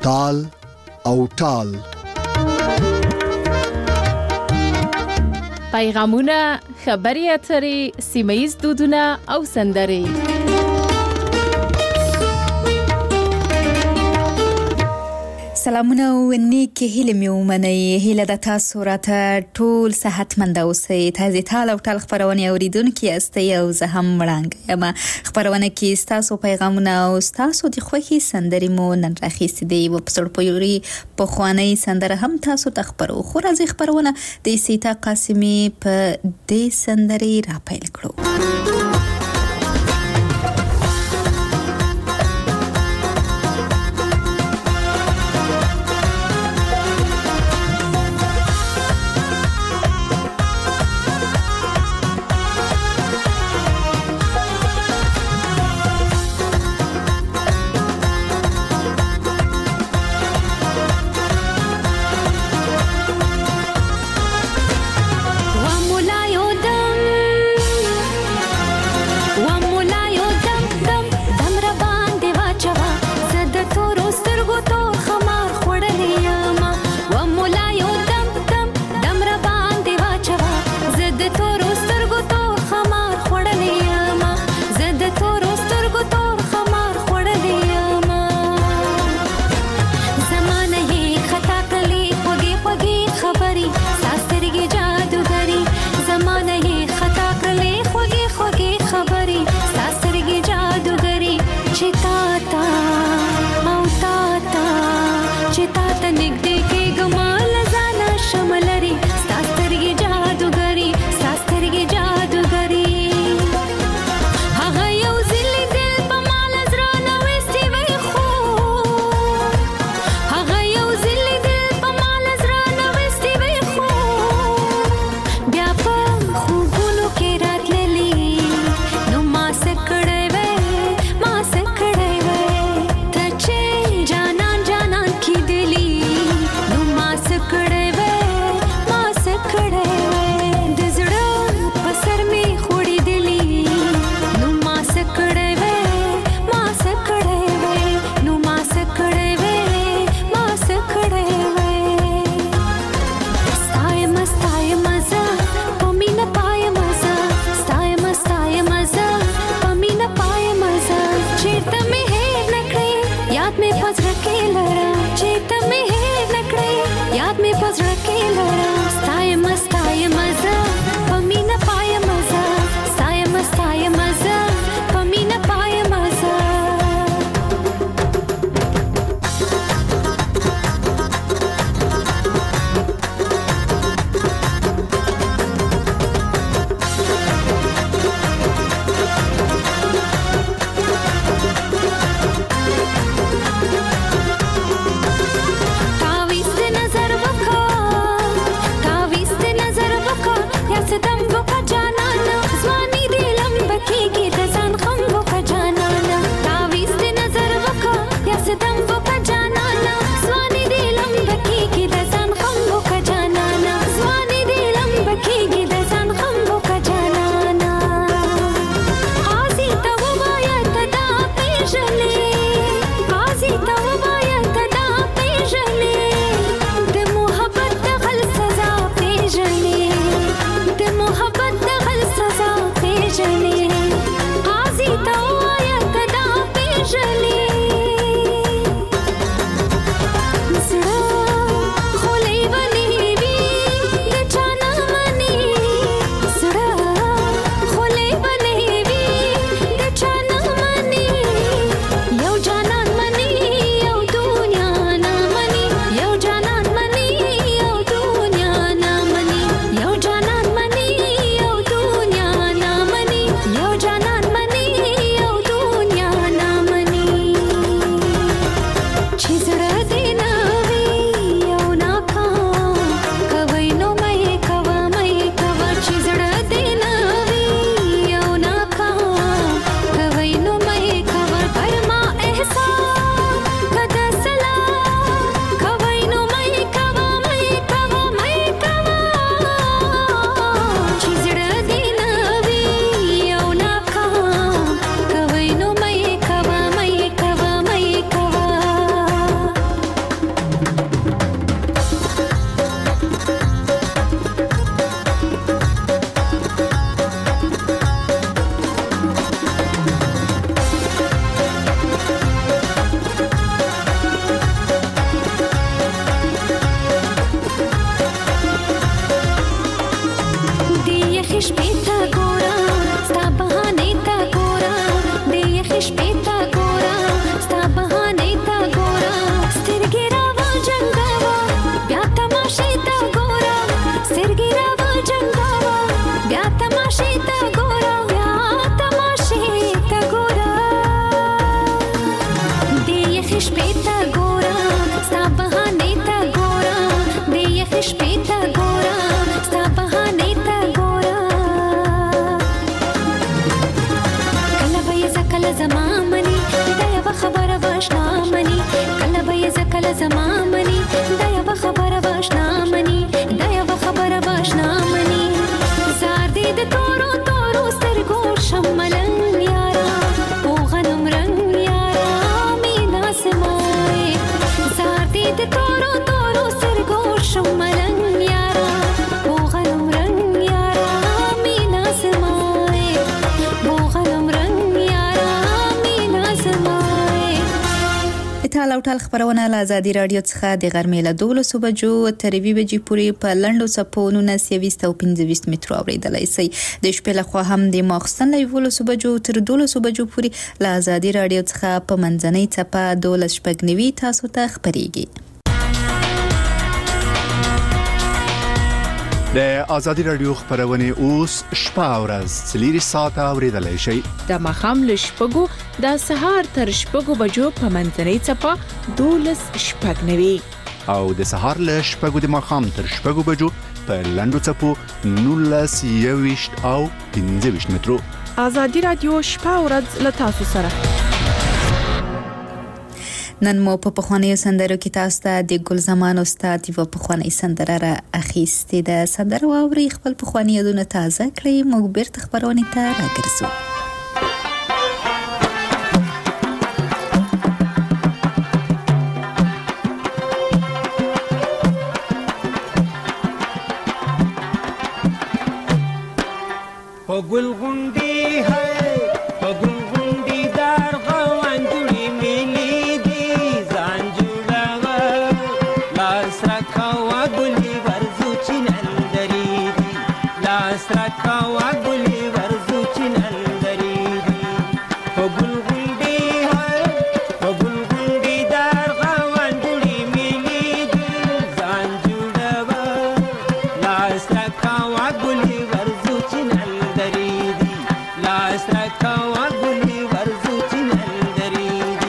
تال او ټال. پیغامونه، خبري اترې، سیمه‌ییز دودونه او سندرې. سلامونه او نیکی هیله مې ومنئ. هیله د تاسو راته ټول صحتمند اوسئ. تازه تال او ټال خبرونه اوریدونکو یاستئ او زه هم وړاندې یم. خبرونه کې تاسو پیغامونه او تاسو د خوښي سندرې مو نن راخېستې دي. په پسړپوري په خواني سندره هم تاسو ته خبرو. خو راځي خبرونه د سیتا قاسمي په دې سندرې را پیل کړو. ټال خبرونه له آزادي رادیو څخه د غرمې له 12 بجو تر 2 بجې پورې په لنډو څپو 19 او 25 مترو اوریدلای شئ. د شپې له خوا هم د ماخستن له 12 بجو تر 12 بجو پورې له آزادي رادیو څخه په منځنۍ څپه 12 تاسو ته خبريږي. د آزادي رادیو خبرونه اوس شپه ورځ 3 ساعته اوریدلای شئ. د ماخام له شپږو د سهار تر شپږو بجو په منځنۍ څپه 12 او د سهار له شپږو د ماخام تر شپږو بجو په لنډو څپو 19 او 25 مترو. آزادي رادیو شپه ورځ له تاسو سره. نن مو په پخوانیو سندرو کې تاسو ته د ګل زمان استاد یو پخوانی سندره را اخیستې ده. سندره واوري خپل پخوانی یادونه تازه کړئ. موږ بیرته خبرونه ته راګرځو. په ګل غونډي ہے په ګل غونډي دار غوان جوړي ملي دي ځان جوړاوه لاس راکاوه ګلي ورزو چنندري دي لاس راکاوه ګلي ورزو چنندري دي په ګل غونډي ہے په ګل غونډي دار غوان جوړي ملي دي ځان جوړاوه لاس راکاوه ګلي ورزو چنندري دي لاس راکاوه ګلي ورزو چنندري دي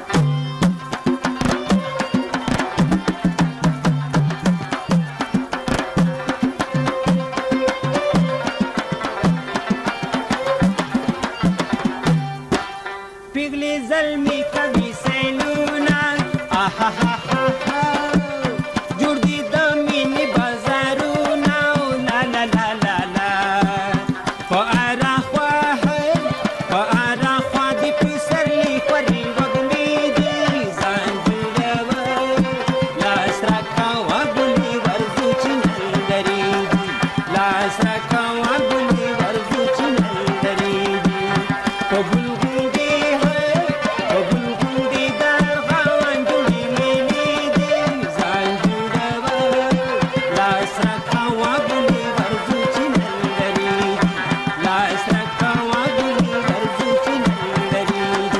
پیغلی زلمی کوي سیلونه آها ها ها ها جوړ دي د مینې بازارونه لا لا لا لا لا په اره خوا په اره خوا د پسرلي خورې وږمې دي ځان جوړوه لاس راکاوه ګلي ورزو چنندري دي لاس راکاوه ګلي ورزو چنندري دي په ګل غونډې په ګل غونډې دار غوان جوړي ملي دي ځان جوړوه لاس راکاوه ګلي ورزو چنندري دي لاس راکاوه ګلي ورزو چنندري دي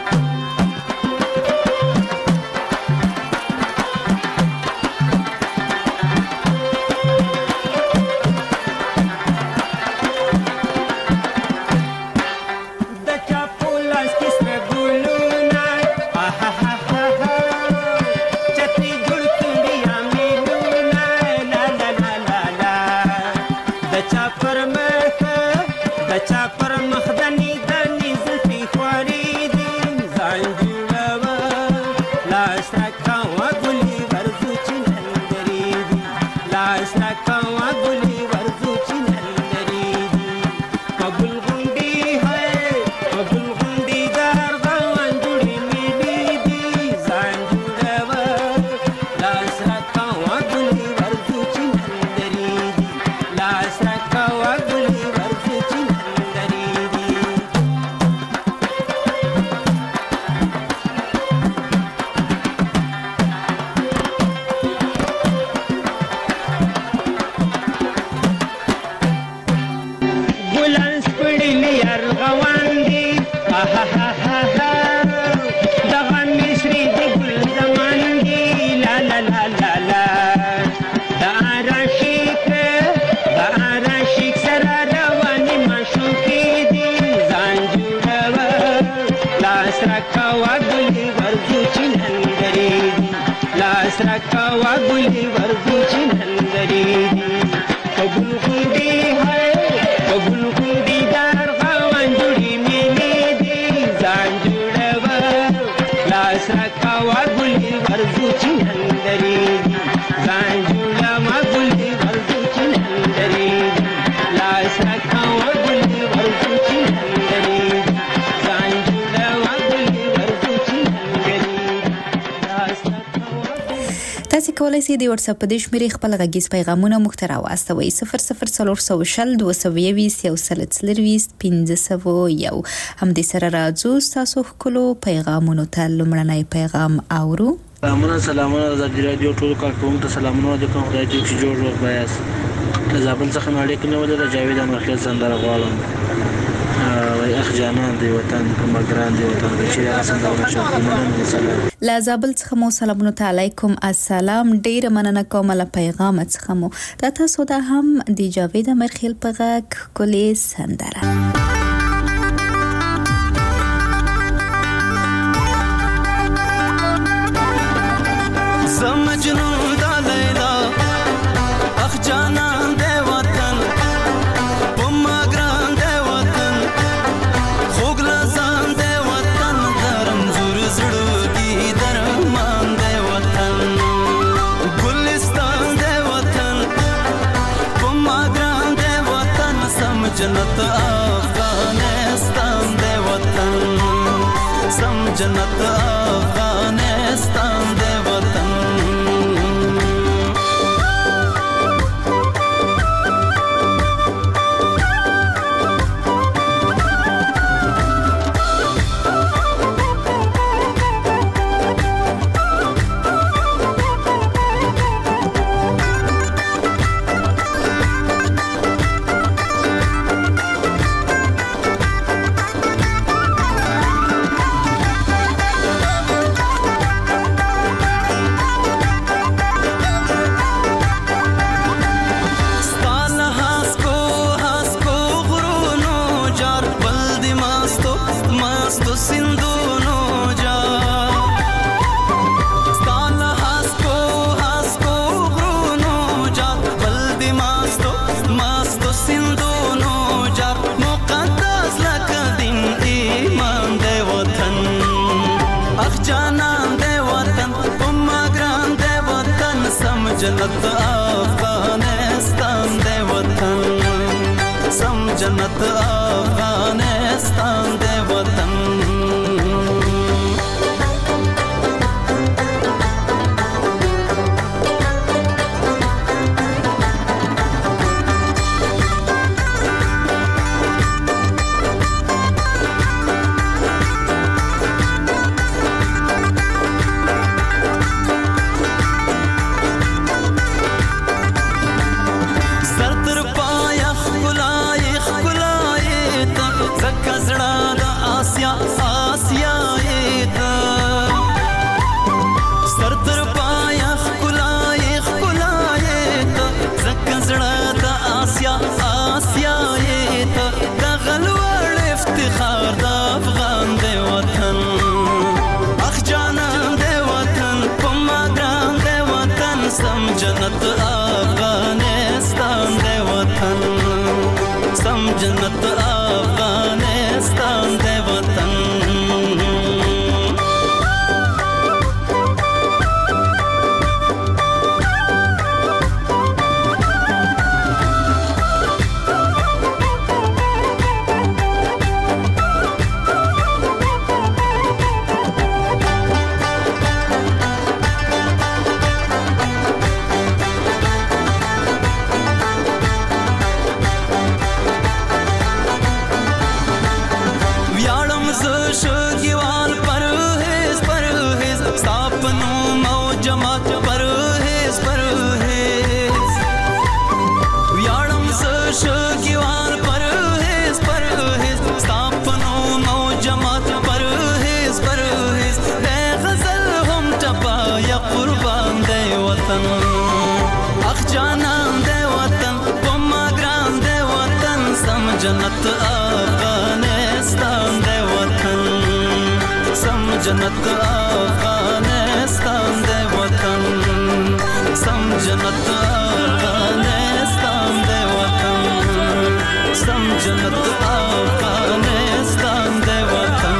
د چا په لاس کې سره ګلونه آها ها ها ها چتري جوړ کړي امیلونه لا لا لا لا لا د چا پر مخ دني دني زلفي خواري دي ځان جوړوه لاس راکاوه ګلي ورزو چنندري دي لاس راکاوه ګلي ورزو چنندري دي په ګل غونډي په ګل غونډي دار غوان جوړي ملي دي ځان جوړوه لاس راکاوه ګلي ورزو چنندري دي لاس راکاوه ګلي ورزو چنندري دي لاس راکوا ګلي ورځو چې نندري لاس راکوا ګلي ورځو چې نندري قبول غوندي هاي قبول غوندي دار غوان جوړي ملي دي ځان جوړوا لاس راکوا ګلي ورځو چې نندري ځان جوړوا ګلي ورځو چې نندري لاس راکوا ګلي ورځو چې نندري ځان جوړوا ګلي ورځو چې نندري لاس تاسو کولای شئ د واتس اپ په دې شمیرې خپل غږیز پیغامونه موږ ته راواستوئ 004201501 هم دې سره راځو تاسو خپلو پیغامونو ته لمړنی پیغام اورو. سلامونه د رادیو ټول کارکونکو ته سلامونه د کوم خدای دې چې جوړ روغ بیاس ته زابل څخه نړۍ کې نه ولر جاوید امرخیل سندره غواړم وای اخ جانان دی وطن مګران دی وطن چې هغه سندره شو لا زابل څخه مو سلامونه علیکم السلام ډیر مننه کوم له پیغام څخه مو تاسو دا هم د جاوید امرخیل په غږ کولې سندره समझनो दालेदा अख जाना दे वतन पुम्मा ग्रान दे वतन खोगला सान दे वतन धर्म जुर जुड़ू की दरमान दे वतन गुलिस्तान दे वतन पुम्मा ग्रान दे वतन समझनत अफगानिस्तान दे वतन समझनत अफगानिस्तान दे वतन जन्नत अफगानिस्तान दे वतन सम जन्नत अफगानिस्तान दे वतन जन्नत अफगानिस्तान दे वतन सम जन्नत अफगानिस्तान दे वतन जन्नत अफगानिस्तान दे वतन جنت افغانستان دی وطن سم جنت افغانستان دی وطن سم جنت افغانستان دی وطن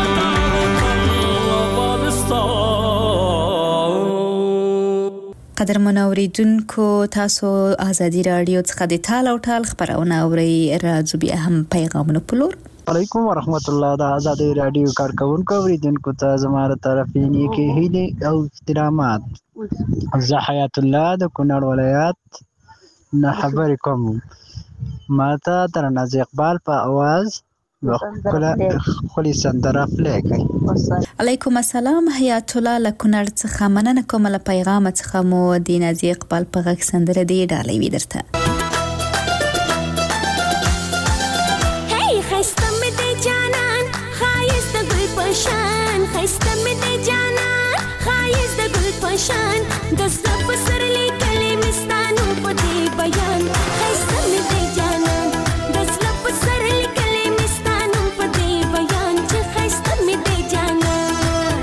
قدرمن اوریدونکو تاسو ازادي رادیو څخه د ټال او ټال خبرونه اورئ راځو بیا هم پیغامونه پلور علیکم ورحمت الله د ازادي رادیو کارکونکو اوریدونکو ته زموږ طرفي نیکی هیلې او احترامات زه حیات الله د کونړ ولایت نه خبرې کوم ماته ترناز اقبال په आवाज خپل سندره پلی کوي علیکم السلام حیات الله له کونړ څخه مننه کوم له پیغام څخه مو د نازي اقبال په غږ سندره دی ډالۍ وي درته خسته مې د جانان خایست د ګل پشان خسته مې د جانان خایست د ګل پشان د زړه په سر لیکلې مستانو په دې بیان خسته مې د جانان د زړه په سر لیکلې مستانو په دې بیان چې خسته مې د جانان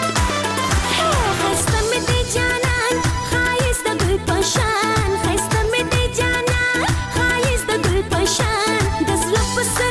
خسته مې د جانان خایست د ګل پشان خسته مې د جانان خایست د ګل پشان د زړه په سر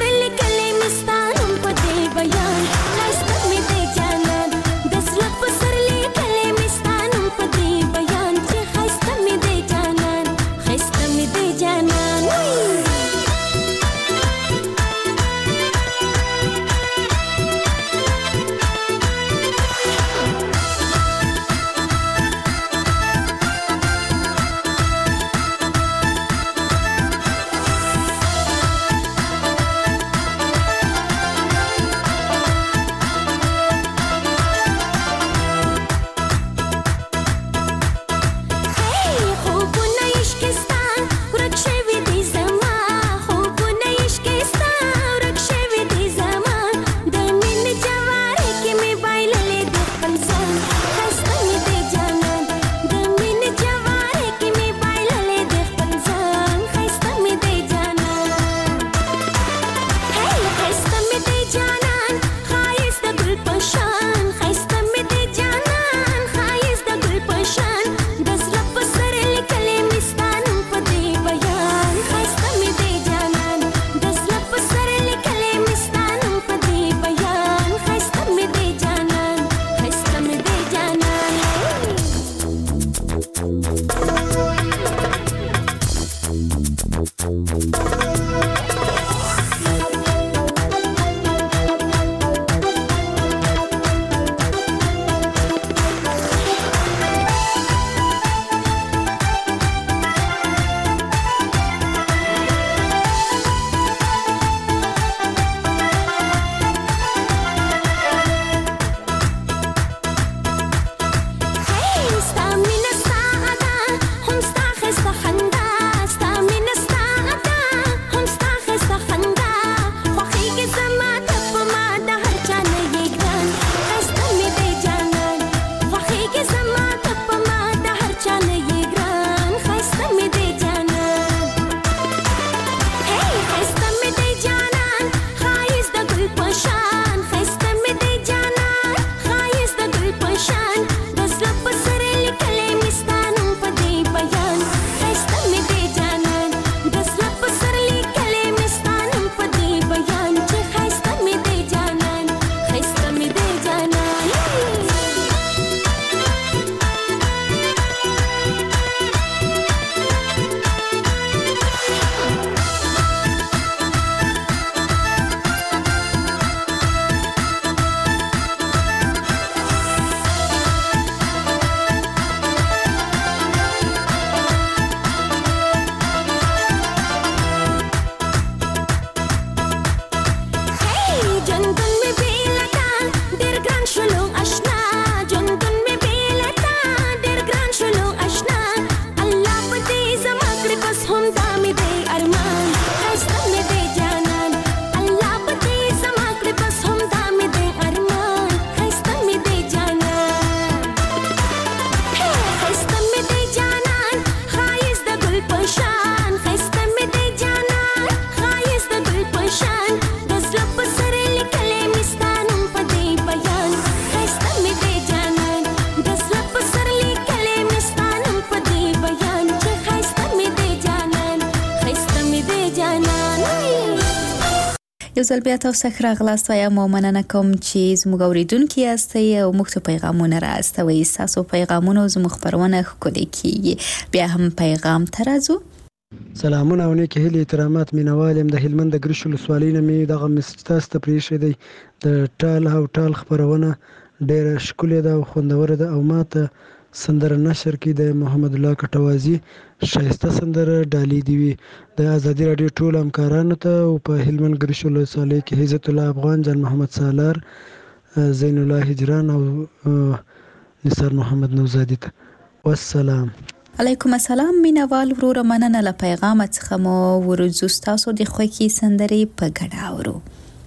ځل بیا تاسو ښه راغلاست وایم او مننه کوم چې زموږ اوریدونکي یاستئ او موږ ته پیغامونه راستوئ. ستاسو پیغامونه زموږ خپرونه ښکلې کیږي. بیا هم پیغام ته راځو. سلامونه او نیکې هیلې احترامات مینوال یم. د هلمند د ګرشو ولسوالۍ نه مې دغه مسج تاسو ته پرېښی دی. د ټال او ټال خپرونه ډېره ښکلې ده او خوندوره ده او ما ته سندره نشر کې د محمد الله کټوازي ښایسته سندره ډالۍ دی وي. د ازادي راډیو ټول همکارانو ته او په هلمند ګرشو ولسوالۍ کې عزت الله افغان، جان محمد سالار، زین الله هجران او نثار محمد نوزادي ته والسلام. علیکم السلام مینوال وروره، مننه له پیغام څخه مو ورځو. ستاسو د خوښې سندرې په ګډه اورو.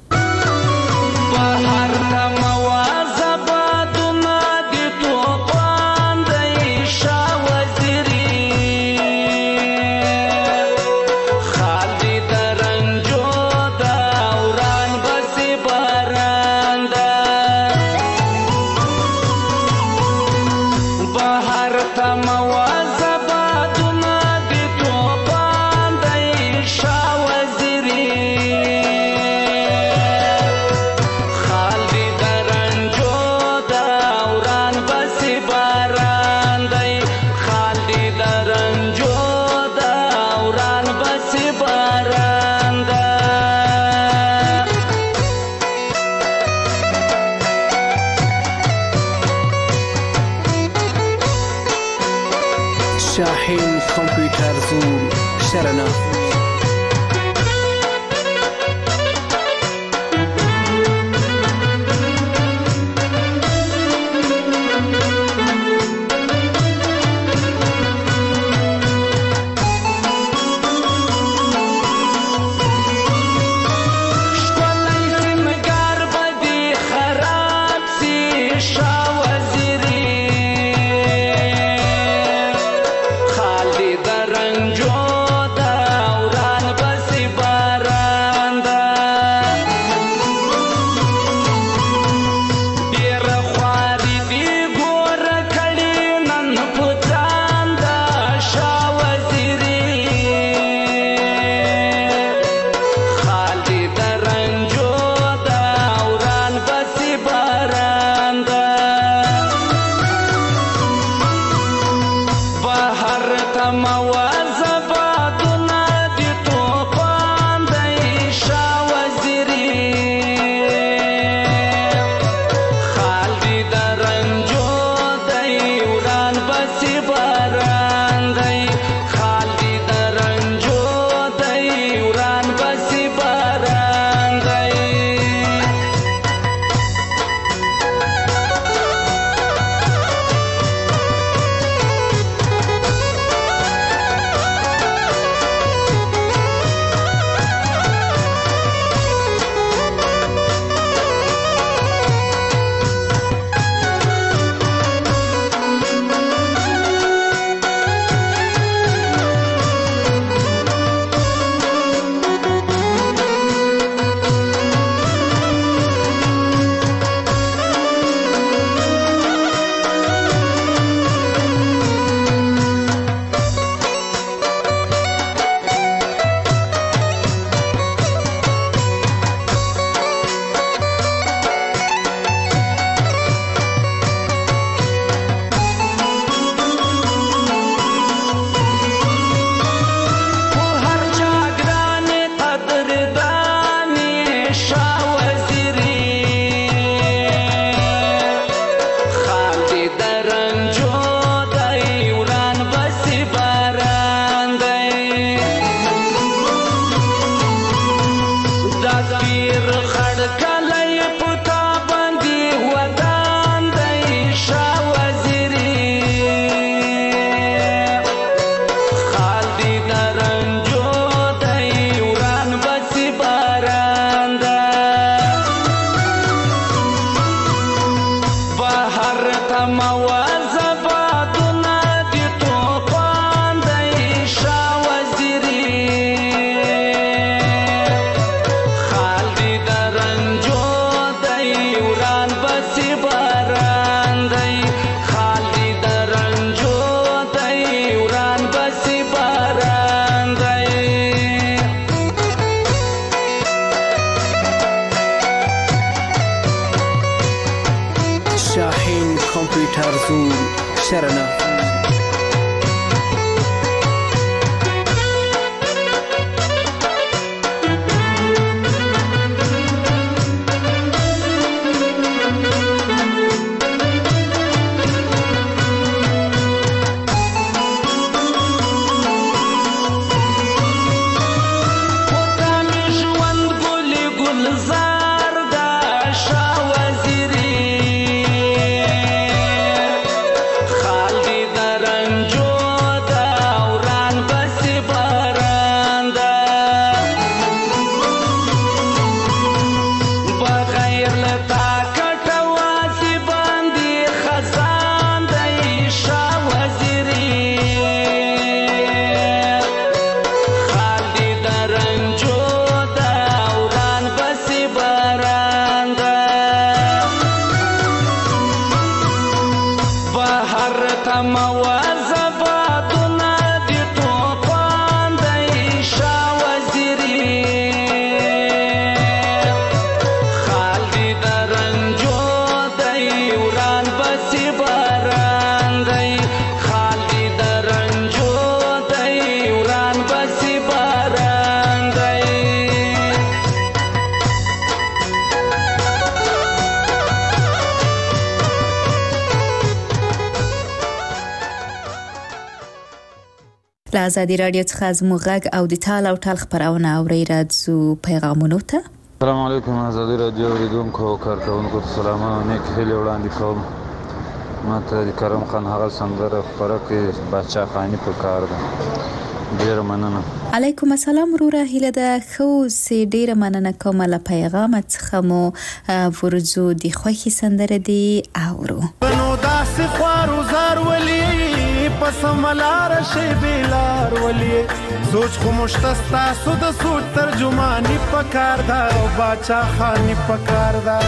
بهر ته موازه بادونه د توپان دی شاه وزیري، خالدي د رنجو د اوران بسې باران ده. بهر ته موازه بادونه د توپان دی شاه وزیري، شاهین کامپیوتر زون شرنا. شاهین کمپیوټر زون شرنه له ازادي رادیو څخه زموږ غږ او د ټال او ټال خبرونه اورئ. راځو پیغامونو ته. السلام علیکم. ازادي رادیو اوریدونکو او کارکونکو ته سلامونه. نیک هیلې وړاندې کوم. ماته د کرم خان هغه سندره خپره کړې باچا خاني په کار ده. ډېره مننه. علیکم السلام وروره. هیله ده ښه اوسې. ډېره مننه کوم له پیغامه څخه مو ورځو د خوښې سندره دی اورو. نو داسې خوارو زار ولي پس ملار شي بلار ولي سوچ خو مشتستا سود سوچ ترجمانی پکار دا او باچا خانی پکار دا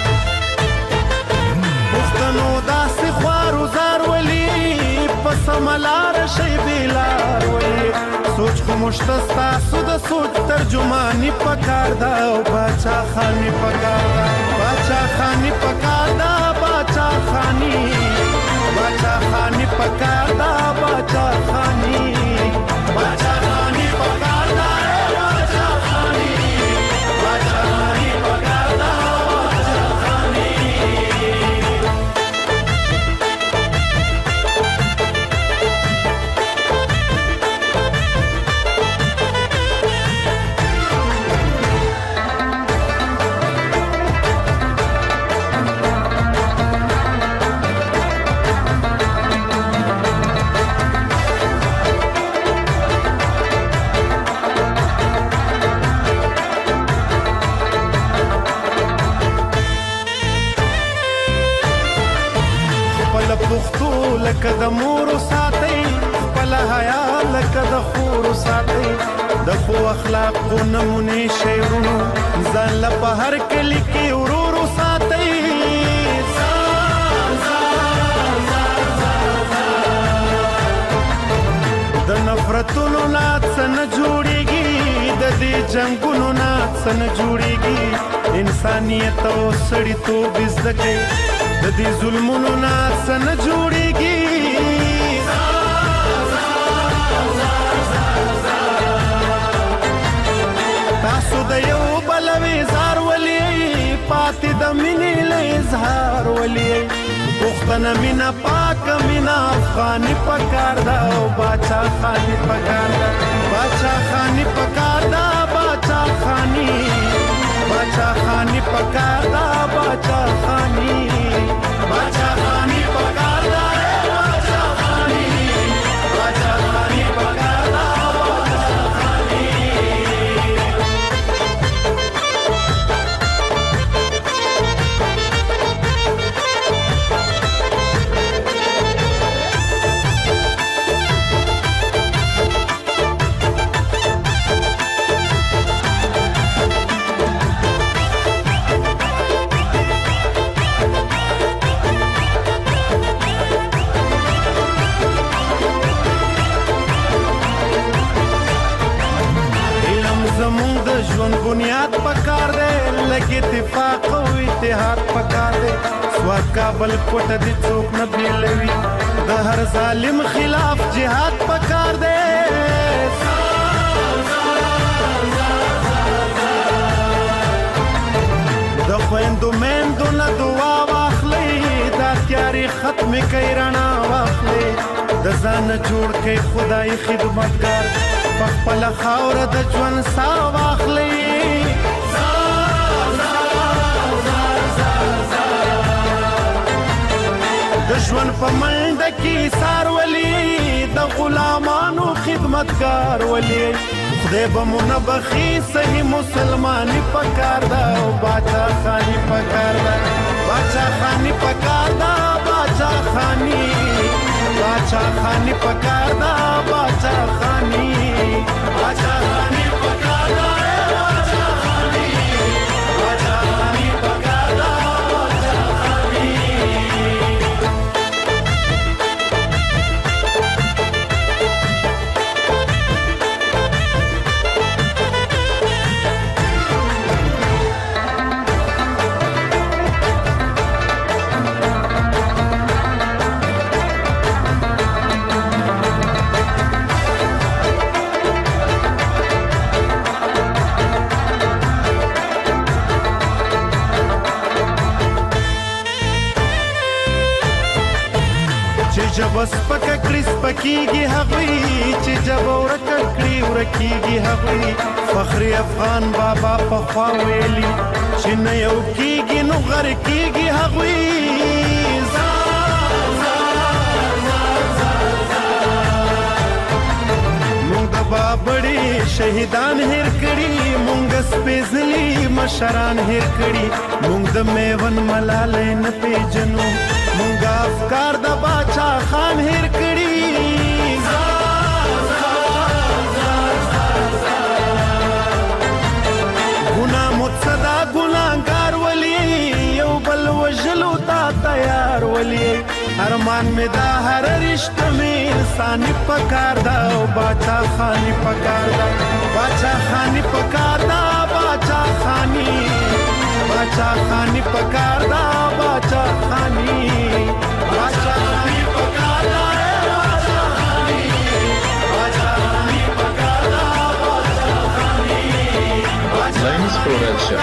پښتنو داسې خوارو زار ولي پس ملار شي بلار ولي سوچ خو مشتستا سود سوچ ترجمانی پکار دا او باچا خانی پکار دا باچا خانی پکار دا باچا خانی باچا خانی پکار دا باچا خانی باچا خانی پکار دا باچا خانی باچا خانی پکار دا باچا خانی لکه د مور ساتي خپل حیا لکه د خور ساتي د خو اخلاق نمونه شیرونو ځان له په هر کلی کې ورور ساتي د نفرتونو نات نه جوړيږي د دې جنگونو نات نه جوړيږي انسانيت او سړیتوب زده د دې ظلمونو نات نه جوړيږي تاسو د یو بلوي زار ولي پاتې د مینې له اظهار ولي پښتنه مینا پاک مینا افغاني پکار دا او باچا خاني پکار دا باچا خاني پکار دا باچا خاني باچا خاني پکار دا باچا خاني باچا خاني پکار دا باچا خاني باچا خاني پکار دا باچا خاني بنیاد پکار دے لگے اتفاق او اتحاد پکار دے کابل کوټه دې څوک نه بیلوي د هر ظالم خلاف جهاد پکار دی د خویندو میندو نه دعا واخلئ دا تیارې ختمې کوي رڼا واخلئ د ځان جوړ کوي خدای خدمتګار په خپله خاوره د ژوند ساه واخلئ د ژوند په منډه کې سار ولي د غلامانو خدمتګار ولي خدای به مو نه بخي صحیح مسلماني پکار ده او باچا خاني پکار ده باچا خاني پکار ده باچا خاني پکار ده باچا خاني پکار ده جب سپک کړي سپکیږي هغوی چې جب ورک کړي ورکیږي هغوی فخر افغان بابا پخوا ویلي چې نه یو کیږي نو غر کیږي هغوی مونږ د بابړي شهیدان هیر کړي مونږ سپېڅلي مشران هیر کړي مونږ د میون ملالۍ نه پیژنو مونږ افکار د باچا خان هیر کړي ګناه متصدا ګناهګار ولي یو بل وژلو ته تیار ولي ارمان مې دا هر رشته مې انساني پکار ده او باچا خاني پکار ده باچا خاني پکار ده باچا خاني پکار ده باچا خاني پکار ده Lines Production.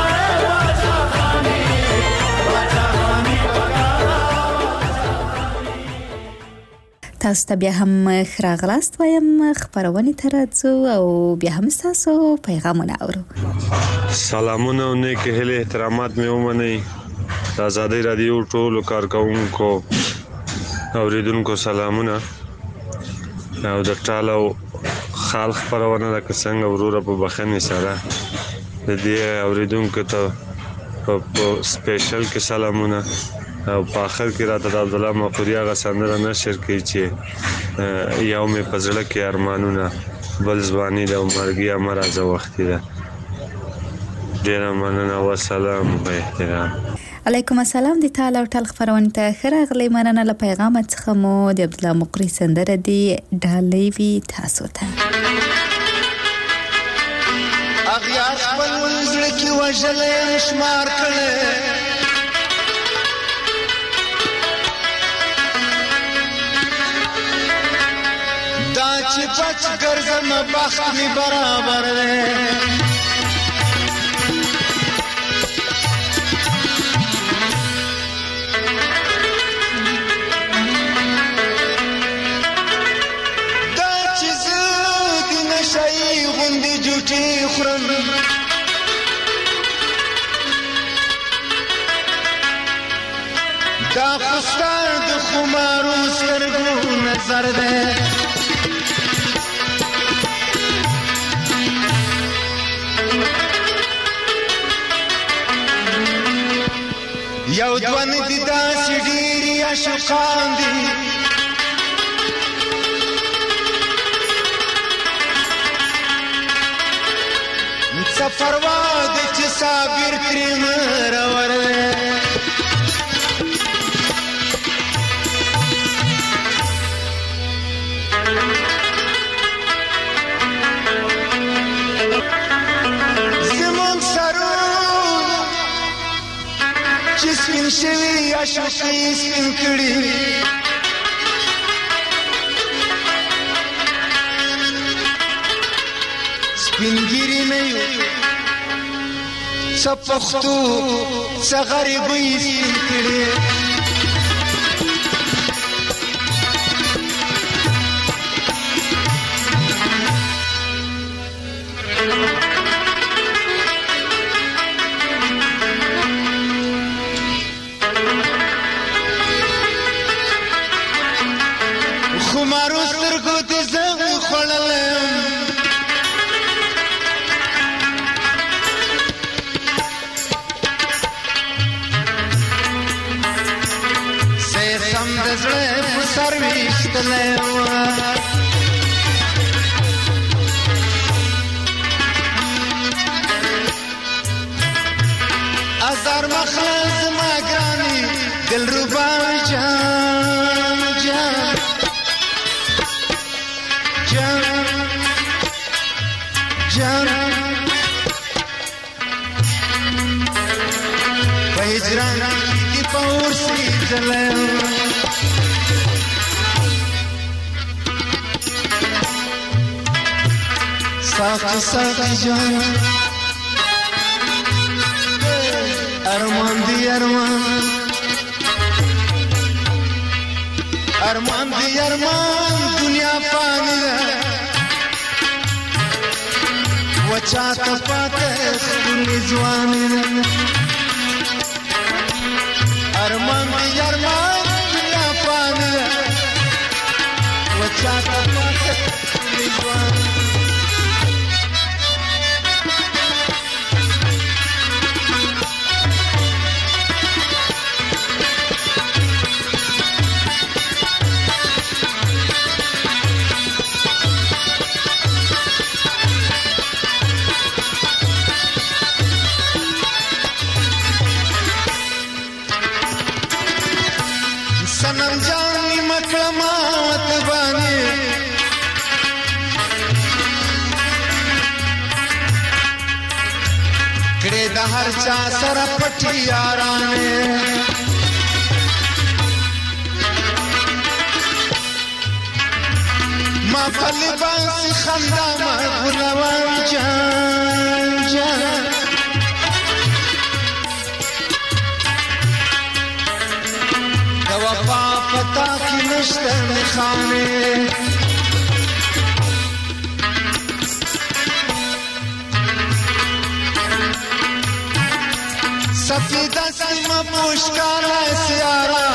تاسو ته بیا هم ښه راغلاست وایم خپرونې ته راځو او بیا هم ستاسو پیغامونه اورو سلامونه او نیک هیلې احترامات مې ومنئ د ازادۍ راډیو ټولو کارکوونکو اوریدونکو سلامونه او د ټالو خال خپرونه لکه څنګه وروره په بخښنې سره د دې اوریدونکو ته په سپیشل کې سلامونه او په آخر کې راته د عبدالله مقوري هغه سندره نشر کړي چې یو مې په زړه کې ارمانونه بل ځواني ده او مرګي امه راځه وختي ده ډېره مننه وسلام و احترام علیکم السلام د تعالی او ټال خبرونه ته خراغلی مننه له پیغام څخه مو د عبدالله مقری سندره دی ډالۍ وی تاسو ته اغیار خپل زړه کې وژلې شمار کړي دا چې پچ ګرځم بخت می برابر دی دا خستار د خمارو سترګو نظر ده یو دوان دي داسې ډېرې عاشقان دي سفر واده چې صابر ترې مرور ده زمون سرو چې سپین شوي عاشقي سپین کړي سپینګیري نه یو څه پښتو څه غریبۍ سپین کړي خمارو سترګو دې زه خوړلم سې سم د زړه په سر ویشتلی ازار مخله زما ګرانې دلربا جان جان جان جان په هجران کې په ورسي ځلم ساقي ساقي جان ارمان دی ارمان ارمان دی ارمان دنیا فانی ده وچا ته پاته ستونی ځواني ده ارمان دی ارمان دنیا فانی ده وچا ته پاته ستونی ځواني सनम जानी मकमात बानी कड़े द हर चा सर पठी याराने मां फली बांसी खंदा मां बुलवान जान जान वफा पता की नश्ते में खाने सफीदा सीमा पुष्कारा सियारा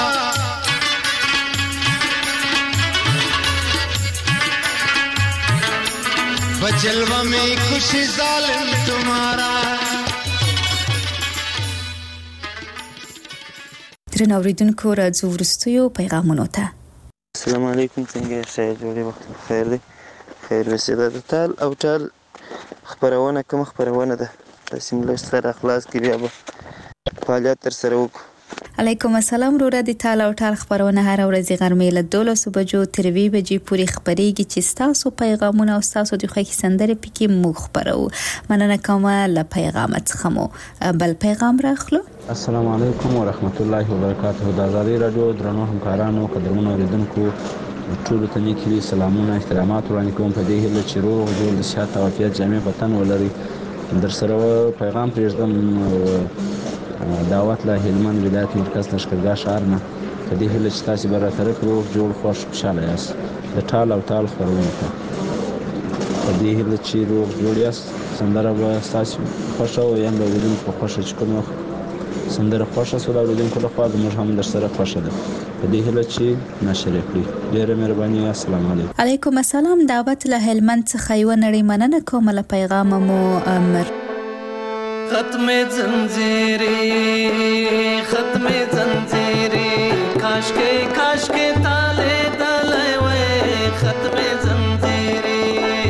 बजलवा में खुशी जालिम तुम्हारा درنو اوریدونکو راځو وروستیو پیغامونو ته. السلام علیکم، څنګه یې؟ جوړې وخت بخیر دی. خیر وسیله د ټال او ټال خپرونه کومه خپرونه ده تاسې مو لږ سره خلاص کړي بیا به فعالیت ترسره وکړو. علیکم السلام وروره. د ټال او ټال خپرونه هر ورځ غرمې له 12 بجو تر 2 بجې پورې خپرېږي چې تاسو پیغامونه او تاسو د خوښې سندرې پکې موږ خپرو. مننه کوم له پیغام څخه مو بل پیغام راخلو. السلام علیکم ورحمت الله وبرکاته. د آزادۍ رادیو درنو همکارانو قدرمنو اوریدونکو ټولو ته نیکې سلامونه احترامات وړاندې کوم په دې هیله چې روغ جوړ د صحت او عافیت جامع وطن ولري. در سره پیغام پرېږدم دعوت له هلمند ولایت مرکز لښکرګاه ښار نه په دې هیله چې تاسې به راطرف روغ جوړ خوښ خوشحاله یاست. د ټال او ټال خپرونه ته په دې هیله چې روغ جوړ یاست. سندره به ستاسې خوښه او یم د اورېدونکو خوښه چې کومه سندره خوښه شوه د اورېدونکو لخوا زموږ هم درسره خوښه ده. په دې هیله چې نشر کړي. ډېره مهرباني. السلام علیکم. علیکم السلام. دعوت له هلمند څخه یوه نړۍ مننه کوم له پیغام مو ختم زنجیری کاش کے تالے ڈالے ہوئے ختم زنجیری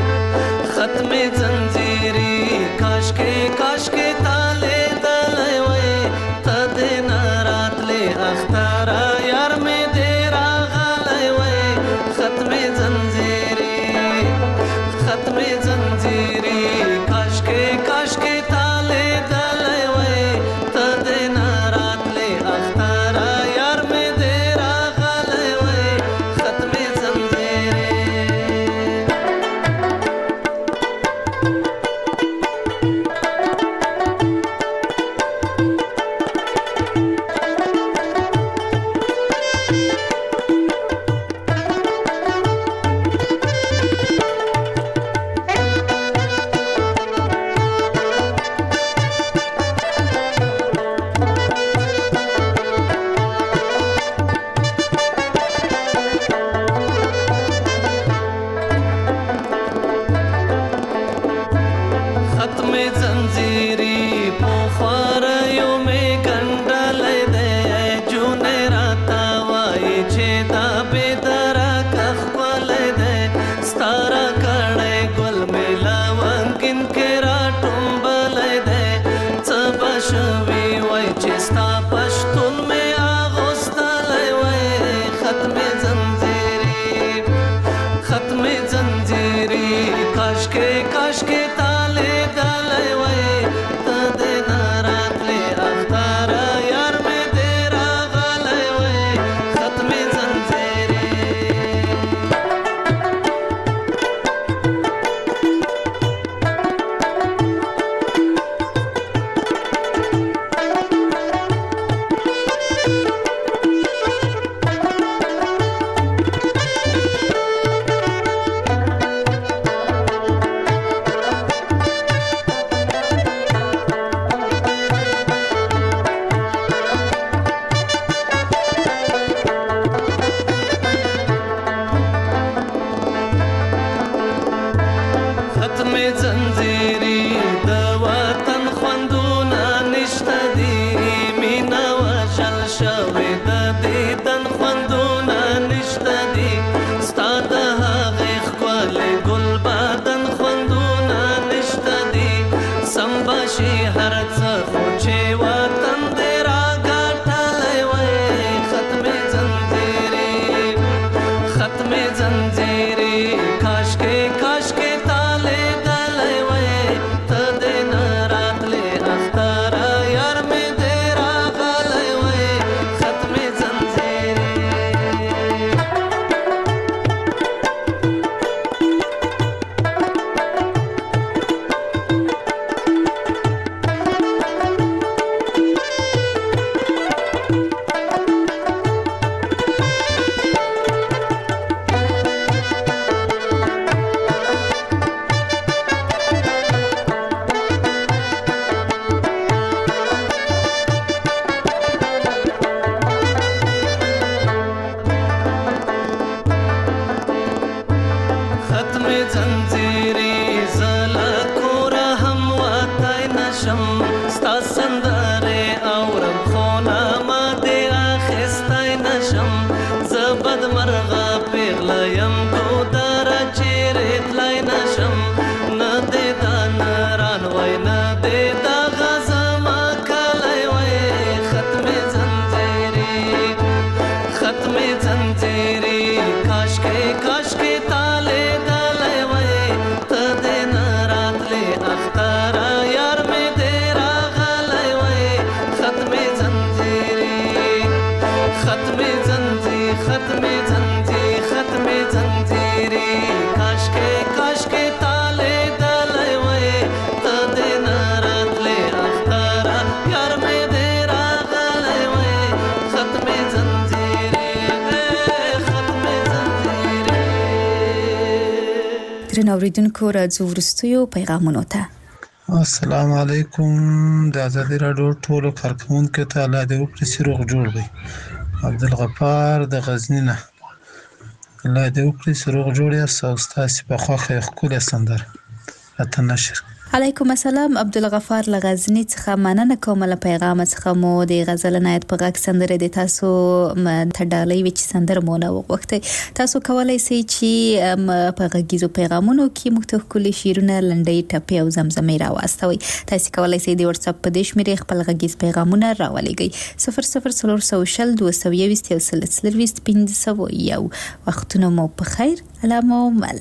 کاش کے تالے ڈالے ہوئے تد نارات لے اختارا یار میں دیرا غالے ہوئے ختم زنجیری کاش کے تالے ڈالے ہوئے تد نارات لے اختارا بدمرغه پیغله یم ګودره چیرې تلای نشم نه دې دا نران وای نه دې دا غزما کلی وای ختمې زنځیرې کاشکې تاله دلی وای ته دې نه راتلې اختره یار مې دې راغلی وای ختمې زنځیرې کاشکې تاله دلی وای ته دې نه راتلې اختره یار مې دې راغلی وای ختمې زنځیرې درنو اوریدونکو راځو وروستیو پیغامونو ته. السلام علیکم. د ازادي راډیو ټولو کارکونکو ته الله دې وکړي چې روغ جوړ وي. عبدالغفار د غزني نه. الله دې وکړي چې روغ جوړ یاست او ستاسو په خوښه ښکلې سندره راته نشر. علیکم السلام. عبدالغفار له غزني څخه مننه کوم له پیغام څخه مو د غزل نایت په غږ سندره د تاسو تډالۍ وچ سندره مو نه وغوښته. تاسو کولای شئ چې په غږیزو پیغامونو کې مختلف کلی شیرونه لنډۍ ټپې او زمزمې راوستوي. تاسو کولای شئ د واتس اپ په دې شمیرې خپل غږیز پیغامونه راولېږئ 00402023 وختونه مو په خیر. علامه مل.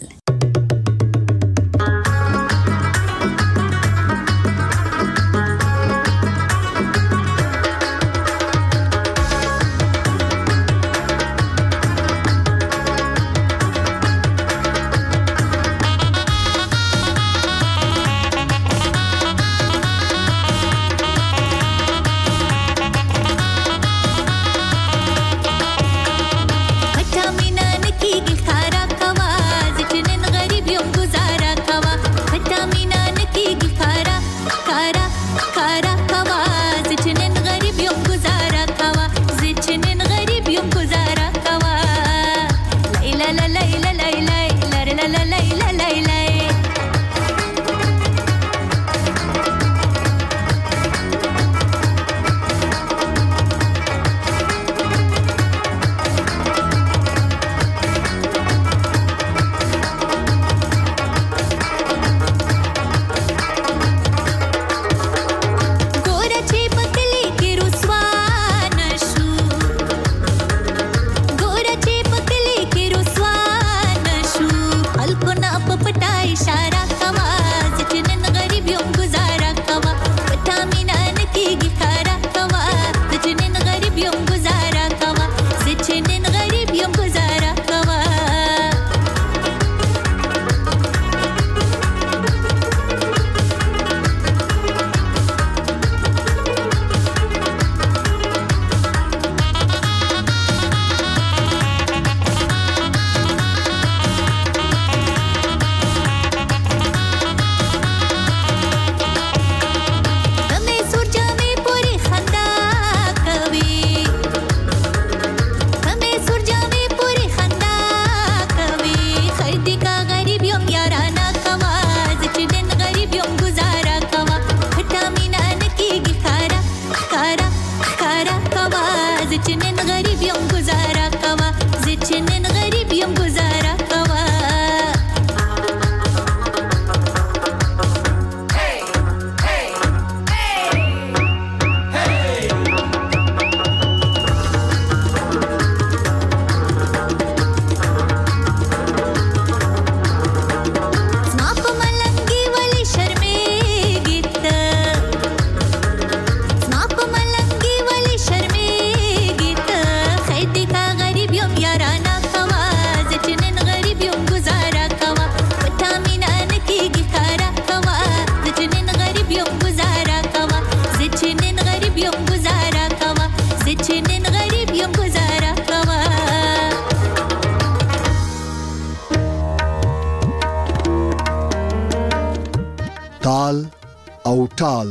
تال او ټال.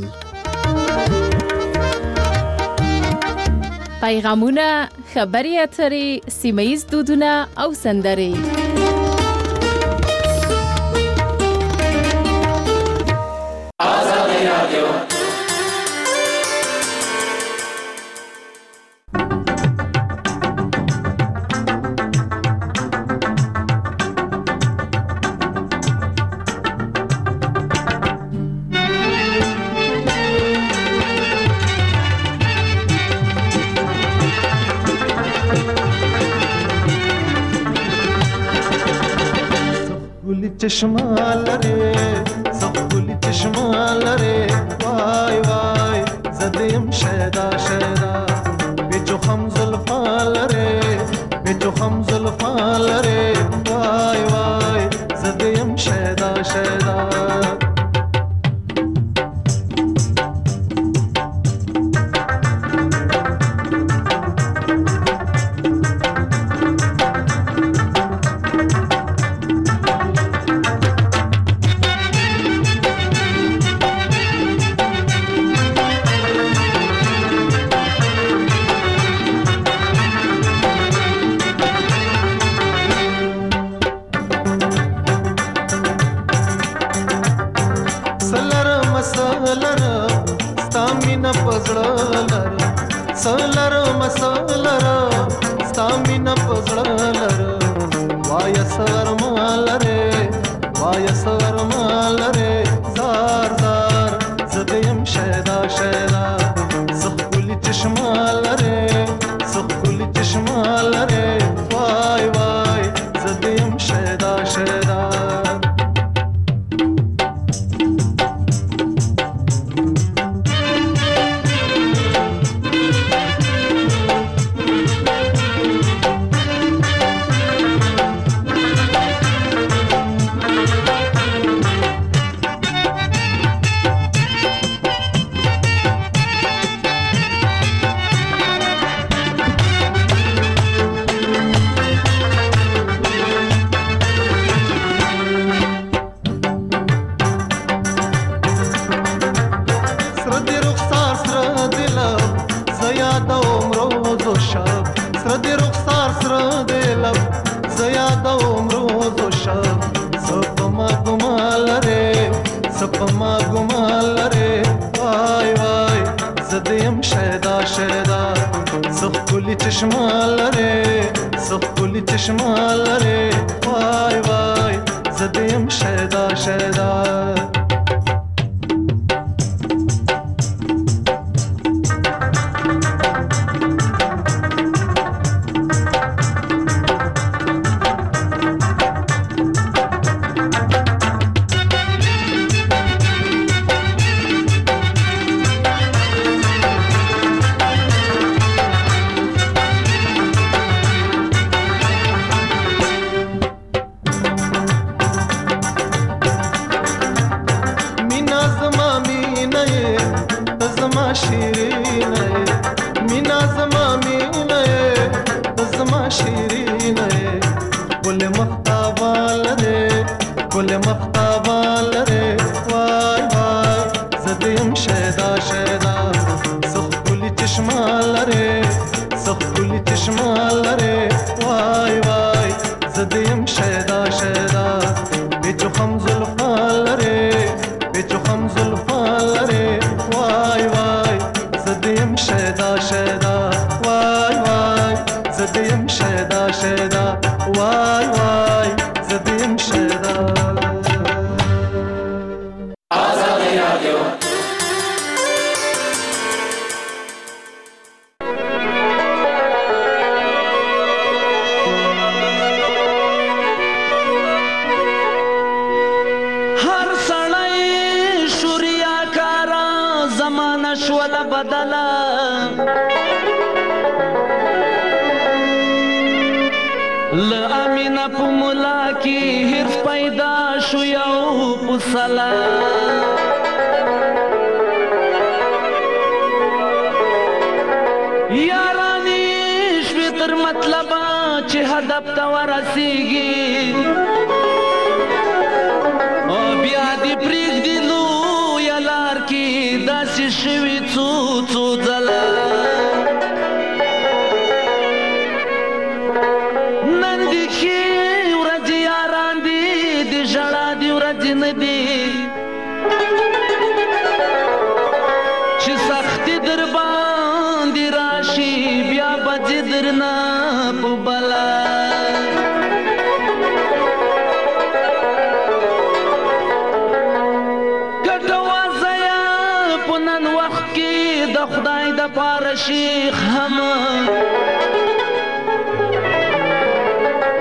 پیغامونه، خبري اترې، سیمه‌ییز دودونه او سندرې. آزادي رادیو. چشما لري سخولي چشما لري وای وای زدیم شیدا شیدا بیچو خم زلفا لري بیچو خم زلفا لري وای وای زدیم شیدا شیدا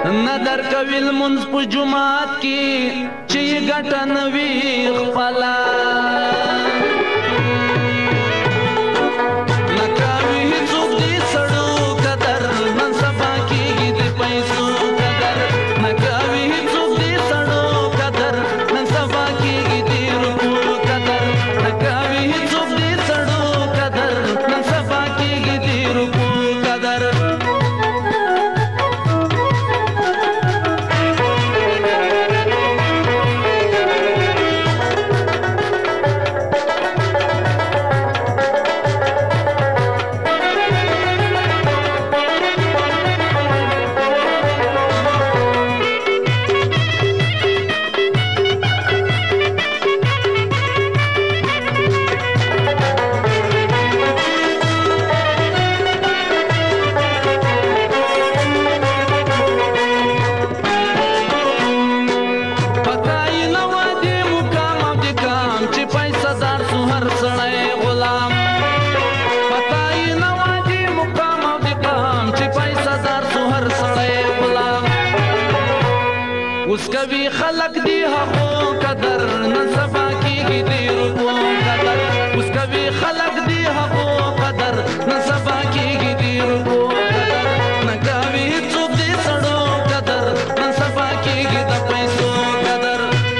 ندر کوي لمونځ په جومات کې چې یې ګټه نه وي خپله نه کوي هېڅوک د سړو قدر نن سبا کېږي د پیسو قدر نه کوي هېڅوک د سړو قدر نن سبا کېږي د روپو قدر نه کوي هېڅوک د سړو قدر نن سبا کېږي د روپو قدر اوس کوي خلق دی هغو قدر نن سبا کېږي د روپو قدر اوس کوي خلق دی هغو قدر نن سبا کېږي د روپو قدر نه کوي هېڅوک د سړو قدر نن سبا کېږي د پیسو قدر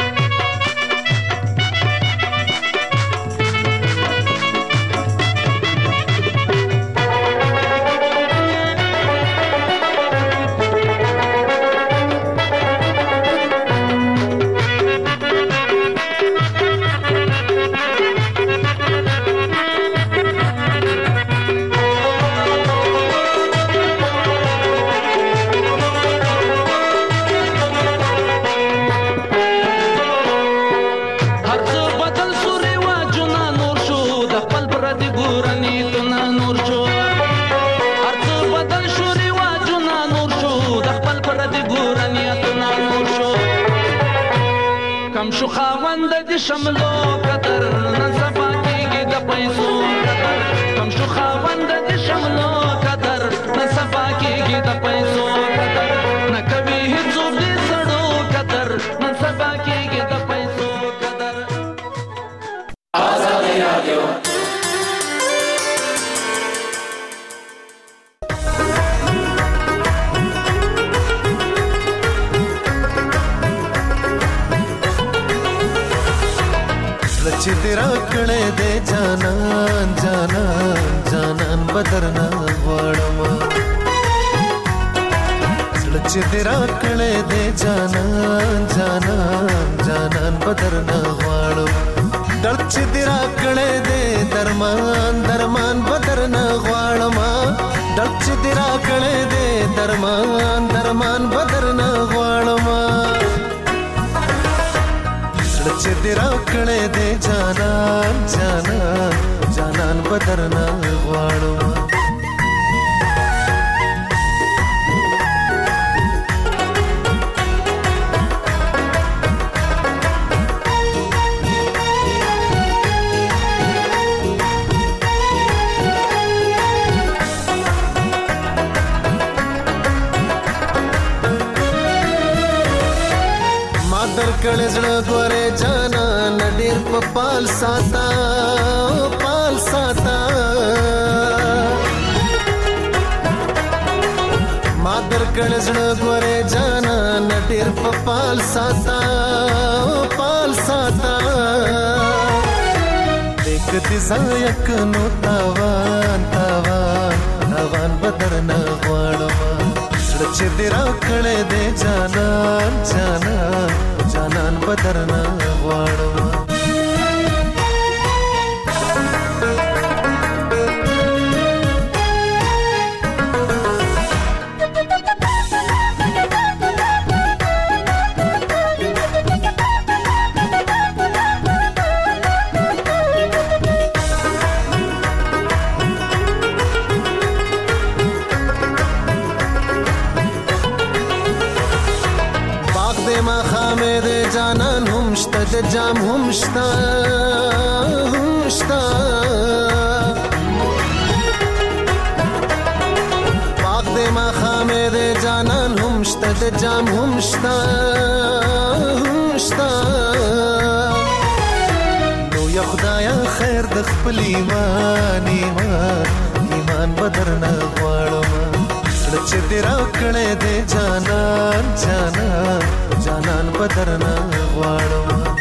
کم شو خاوند د شملو قدر نن سبا کېږي د پیسو قدر کم شو خاوند د شملو قدر نن سبا کېږي د پیسو قدر نه کوي هېڅوک د سړو قدر نن سبا کېږي د پیسو قدر آزادي رادیو چې تیرا کړه دې جانان جانان جانان بدرنا غواړم چې تیرا کړه دې جانان جانان جانان بدرنا غواړم ډړ چې تیرا کړه دې درمان درمان بدرنا غواړم ډړ چې تیرا کړه دې درمان درمان بدرنا غواړم چې تیرا کړه دې جانان جانان جانان بدرنا غواړم کړه زړه ګوره جانان ډېر په پال ساته پال ساته ما در کړه زړه ګوره جانان ډېر په پال ساته پال ساته دکتي زایک نو تاوان تاوان تاوان بدرنا غواړم چې دې را کړه دې جانان جانان جانان بدرنا غواړم جانان هم شته د جام هم شته پاک دې ما خامې دې جانان هم شته د د جام هم شتا نو یا خدایا خیر د خپل ایمان بدرنه غواړم چې دې راکړې دې جانان بدرنه غواړم